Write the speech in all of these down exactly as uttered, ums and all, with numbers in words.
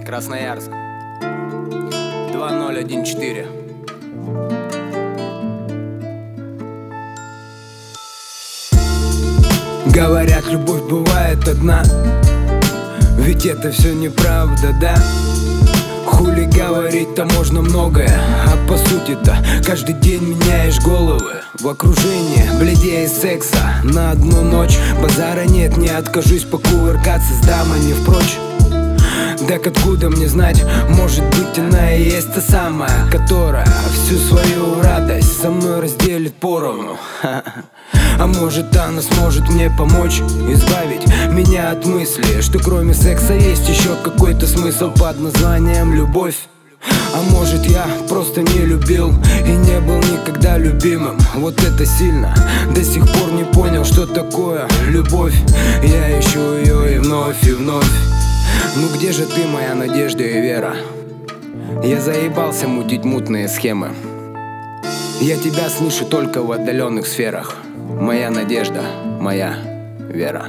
Красноярск. Два ноль один четыре. Говорят, любовь бывает одна, ведь это все неправда, да? Хули говорить-то можно многое, а по сути-то каждый день меняешь головы. В окружении бледнее секса на одну ночь. Базара нет, не откажусь покувыркаться с дамами впрочь. Так откуда мне знать, может быть она и есть та самая, которая всю свою радость со мной разделит поровну. А может она сможет мне помочь избавить меня от мысли, что кроме секса есть еще какой-то смысл под названием любовь. А может я просто не любил и не был никогда любимым. Вот это сильно, до сих пор не понял, что такое любовь. Я ищу ее и вновь, и вновь. Ну где же ты, моя надежда и вера? Я заебался мутить мутные схемы. Я тебя слышу только в отдаленных сферах. Моя надежда, моя вера.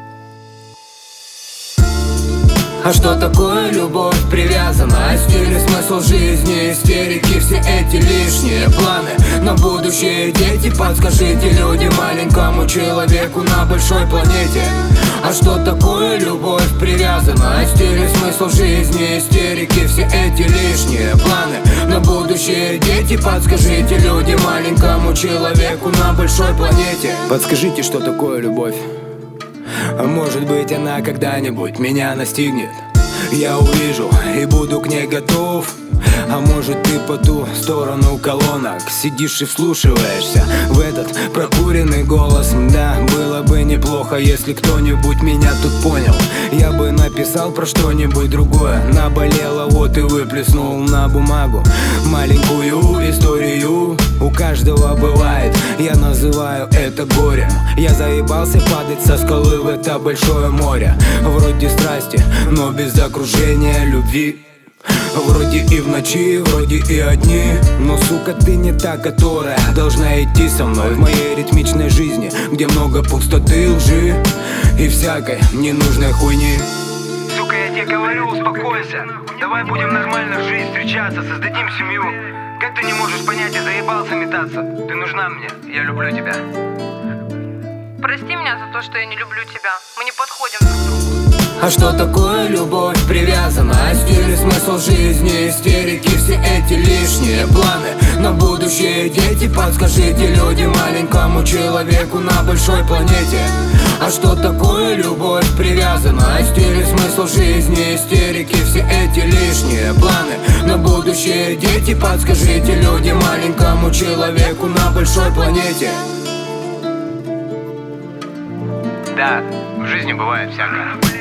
А что такое любовь привязана? Стиль и смысл жизни, истерики, все эти лишние планы на будущее, дети, подскажите, люди, маленькому человеку на большой планете. А что такое любовь привязана? Стиль и смысл жизни, истерики, все эти лишние планы на будущее, дети, подскажите, люди, маленькому человеку на большой планете. Подскажите, что такое любовь? А может быть она когда-нибудь меня настигнет. Я увижу и буду к ней готов. А может ты по ту сторону колонок сидишь и вслушиваешься в этот прокуренный голос. Да, было бы неплохо, если кто-нибудь меня тут понял. Я бы написал про что-нибудь другое. Наболело, вот и выплеснул на бумагу маленькую историю. У каждого бывает, я называю это горем. Я заебался падать со скалы в это большое море. Вроде страсти, но без окружения любви. Вроде и в ночи, вроде и одни. Но, сука, ты не та, которая должна идти со мной в моей ритмичной жизни, где много пустоты, лжи и всякой ненужной хуйни. Сука, я тебе говорю, успокойся. Давай будем нормально в жизнь встречаться, создадим семью. Как ты не можешь понять, я заебался метаться? Ты нужна мне, я люблю тебя. Прости меня за то, что я не люблю тебя. Мы не подходим друг к другу. А что такое любовь привязана? Стиль и смысл жизни, истерики, все эти лишние планы на будущее, дети, подскажите, люди, маленькому человеку на большой планете. А что такое любовь привязана? Стиль и смысл жизни, истерики, все эти лишние планы на будущее, дети, подскажите, люди, маленькому человеку на большой планете. Да, в жизни бывает всякое.